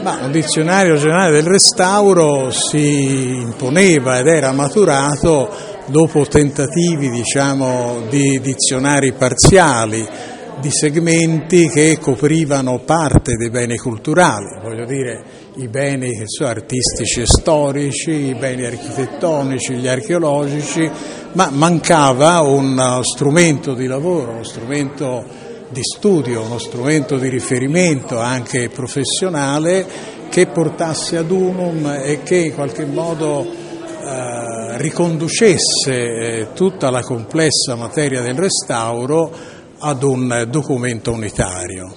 Ma un dizionario generale del restauro si imponeva ed era maturato dopo tentativi, di dizionari parziali, di segmenti che coprivano parte dei beni culturali, voglio dire i beni artistici e storici, i beni architettonici, gli archeologici, ma mancava uno strumento di lavoro, uno strumento di studio, uno strumento di riferimento anche professionale che portasse ad unum e che in qualche modo riconducesse tutta la complessa materia del restauro ad un documento unitario.